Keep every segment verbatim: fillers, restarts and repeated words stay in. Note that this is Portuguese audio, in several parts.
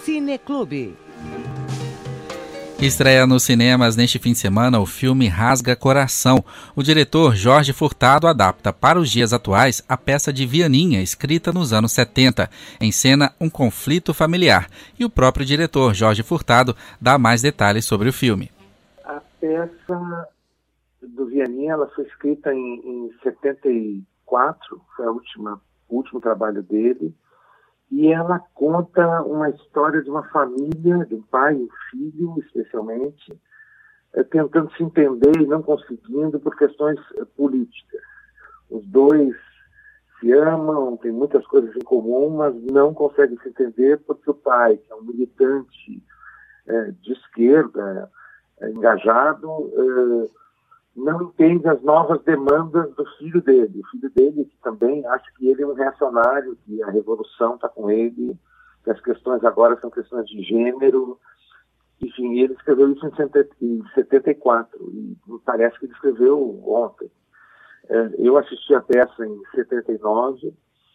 Cineclube. Estreia nos cinemas neste fim de semana o filme Rasga Coração. O diretor Jorge Furtado adapta para os dias atuais a peça de Vianinha, escrita nos anos setenta. Encena um conflito familiar. E o próprio diretor Jorge Furtado dá mais detalhes sobre o filme. A peça do Vianinha ela foi escrita em, em setenta e quatro, foi a última, o último trabalho dele. E ela conta uma história de uma família, de um pai e um filho, especialmente, é, tentando se entender e não conseguindo por questões é, políticas. Os dois se amam, têm muitas coisas em comum, mas não conseguem se entender porque o pai, que é um militante é, de esquerda, é, engajado, é, não entende as novas demandas do filho dele. O filho dele que também acha que ele é um reacionário, que a revolução está com ele, que as questões agora são questões de gênero. Enfim, ele escreveu isso em setenta e quatro, e parece que ele escreveu ontem. Eu assisti a peça em setenta e nove,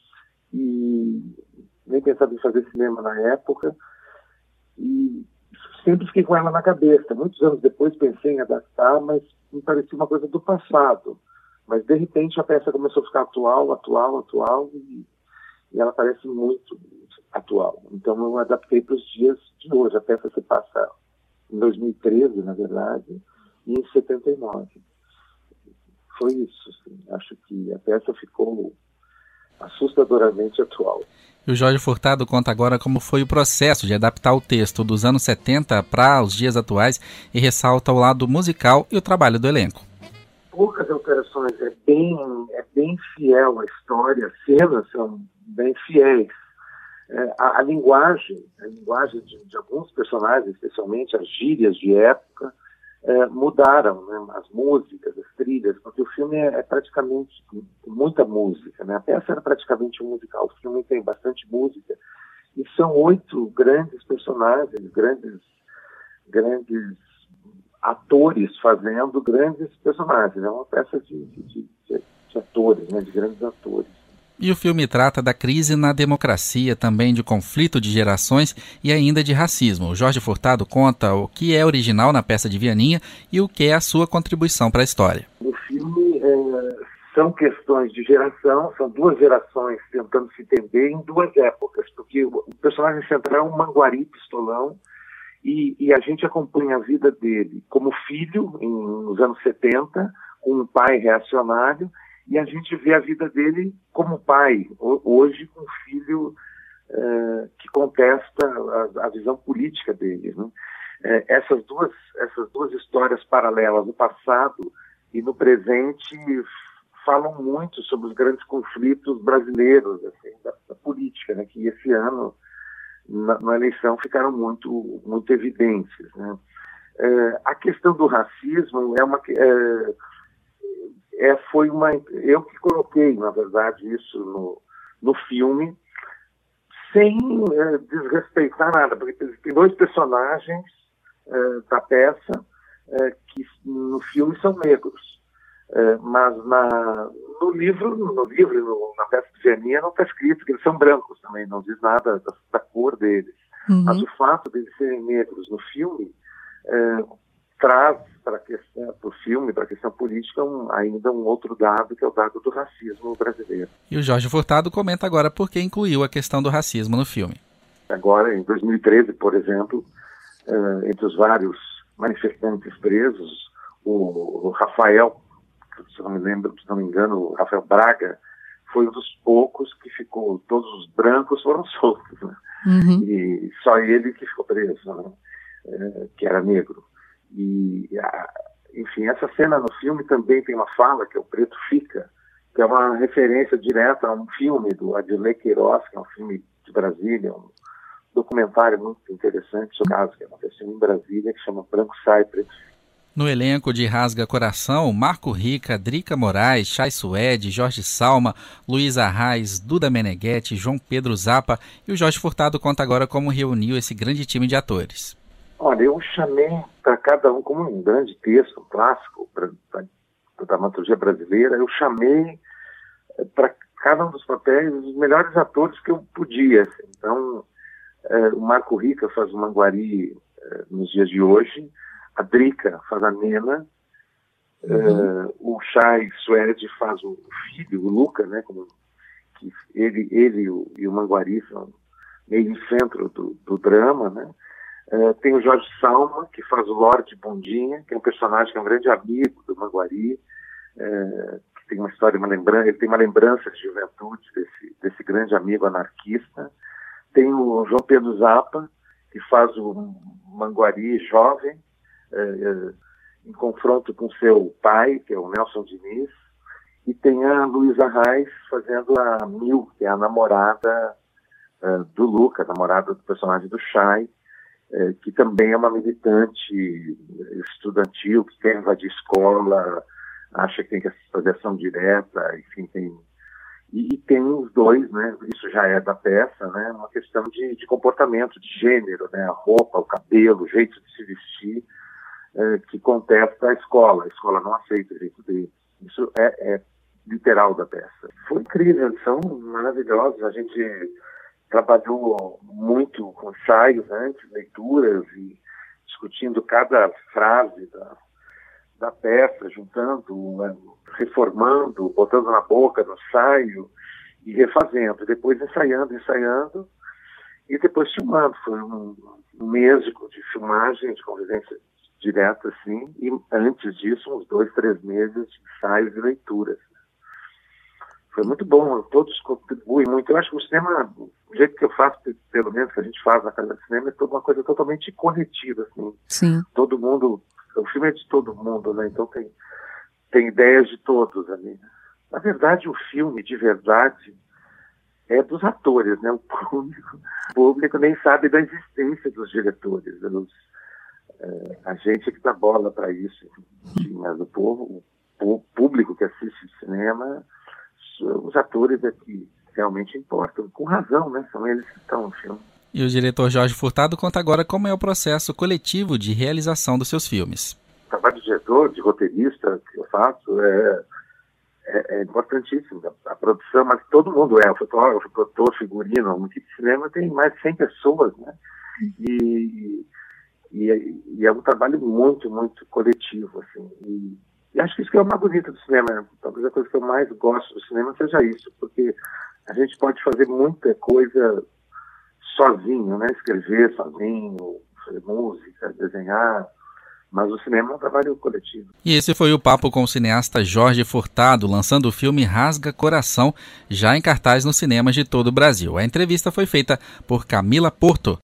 e nem pensava em fazer cinema na época, e sempre fiquei com ela na cabeça. Muitos anos depois pensei em adaptar, mas me parecia uma coisa do passado. Mas, de repente, a peça começou a ficar atual, atual, atual, e, e ela parece muito atual. Então, eu adaptei para os dias de hoje. A peça se passa em dois mil e treze, na verdade, e em setenta e nove. Foi isso, assim. Acho que a peça ficou assustadoramente atual. E o Jorge Furtado conta agora como foi o processo de adaptar o texto dos anos setenta para os dias atuais e ressalta o lado musical e o trabalho do elenco. Poucas alterações, é bem, é bem fiel a história, as cenas são bem fiéis. É, a, a linguagem, a linguagem de, de alguns personagens, especialmente as gírias de época, é, mudaram, né? As músicas, as trilhas, porque o filme é, é praticamente muita música, né? A peça era praticamente um musical, o filme tem bastante música, e são oito grandes personagens, grandes, grandes atores fazendo grandes personagens. É uma peça de, de, de, de atores, né? De grandes atores. E o filme trata da crise na democracia, também de conflito de gerações e ainda de racismo. O Jorge Furtado conta o que é original na peça de Vianinha e o que é a sua contribuição para a história. No filme é, são questões de geração, são duas gerações tentando se entender em duas épocas, porque o personagem central é um Manguari pistolão e, e a gente acompanha a vida dele como filho em, nos anos setenta, com um pai reacionário, e a gente vê a vida dele como pai, hoje com um filho uh, que contesta a, a visão política dele. Né? Uh, essas, duas, essas duas histórias paralelas, no passado e no presente, falam muito sobre os grandes conflitos brasileiros, assim, da, da política, né? Que esse ano, na, na eleição, ficaram muito, muito evidentes. Né? Uh, a questão do racismo é uma... Uh, É, foi uma, eu que coloquei, na verdade, isso no, no filme, sem é, desrespeitar nada, porque tem dois personagens é, da peça é, que no filme são negros, é, mas na, no livro, no livro no, na peça de Vianinha não está escrito que eles são brancos também, não diz nada da, da cor deles. Uhum. Mas o fato de eles serem negros no filme é, traz para o filme, para a questão política, um, ainda um outro dado, que é o dado do racismo brasileiro. E o Jorge Furtado comenta agora por que incluiu a questão do racismo no filme. Agora, em dois mil e treze, por exemplo, uh, entre os vários manifestantes presos, o, o Rafael, se não me lembro, se não me engano, o Rafael Braga, foi um dos poucos que ficou, todos os brancos foram soltos, né? Uhum. E só ele que ficou preso, né? uh, que era negro. E, enfim, essa cena no filme também tem uma fala, que é o Preto Fica, que é uma referência direta a um filme do Adilei Queiroz, que é um filme de Brasília, um documentário muito interessante sobre o caso que aconteceu em Brasília, que chama Branco Sai, Preto Fica. No elenco de Rasga Coração, Marco Rica, Drica Moraes, Chay Suede, Jorge Salma, Luiz Arraes, Duda Meneghetti, João Pedro Zappa, e o Jorge Furtado conta agora como reuniu esse grande time de atores. Olha, eu chamei para cada um, como um grande texto, um clássico da dramaturgia brasileira, eu chamei para cada um dos papéis os melhores atores que eu podia. Assim. Então, É, o Marco Rica faz o Manguari é, nos dias de hoje, a Drica faz a Nena, uhum. é, o Chay Suede faz o filho, o Luca, né, como, que ele, ele e, o, e o Manguari são meio no centro do, do drama, né. É, tem o Jorge Salma, que faz o Lorde Bundinha, que é um personagem que é um grande amigo do Manguari, é, que tem uma história, uma lembrança, ele tem uma lembrança de juventude desse, desse grande amigo anarquista. Tem o João Pedro Zappa, que faz o Manguari jovem, é, é, em confronto com seu pai, que é o Nelson Diniz, e tem a Luísa Reis fazendo a Mil, que é a namorada é, do Luca, a namorada do personagem do Chay, é, que também é uma militante estudantil, que quer invadir escola, acha que tem que fazer ação direta, enfim, tem... E, e tem os dois, né, isso já é da peça, né, uma questão de, de comportamento, de gênero, né, a roupa, o cabelo, o jeito de se vestir, é, que contesta a escola, a escola não aceita o jeito dele. Isso é, é literal da peça. Foi incrível, eles são maravilhosos, a gente trabalhou muito com ensaios antes, leituras, e discutindo cada frase da, da peça, juntando, né, reformando, botando na boca no ensaio e refazendo, depois ensaiando, ensaiando e depois filmando. Foi um, um mês de, de filmagem, de convivência direta, assim, e antes disso, uns dois, três meses de ensaios e leituras. Foi muito bom, todos contribuem muito. Eu acho que o cinema, o jeito que eu faço, pelo menos que a gente faz na Casa do Cinema, é toda uma coisa totalmente coletiva, assim. Sim. Todo mundo, o filme é de todo mundo, né? Então tem, tem ideias de todos ali. Na verdade, o filme, de verdade, é dos atores, né? O público, o público nem sabe da existência dos diretores. Os, é, a gente é que dá bola para isso. Enfim, mas o povo, o público que assiste cinema, os atores é que realmente importam. Com razão, né? São eles que estão no filme. E o diretor Jorge Furtado conta agora como é o processo coletivo de realização dos seus filmes. O trabalho de diretor, de roteirista que eu faço é, é, é importantíssimo. A, a produção, mas todo mundo é, o fotógrafo, o produtor, figurino, no tipo de cinema tem mais de cem pessoas, né? E, e, e é um trabalho muito, muito coletivo, assim. E, e acho que isso que é o mais bonito do cinema. Talvez a coisa que eu mais gosto do cinema seja isso, porque a gente pode fazer muita coisa sozinho, né? Escrever sozinho, fazer música, desenhar, mas o cinema é um trabalho coletivo. E esse foi o papo com o cineasta Jorge Furtado, lançando o filme Rasga Coração, já em cartaz nos cinemas de todo o Brasil. A entrevista foi feita por Camila Porto.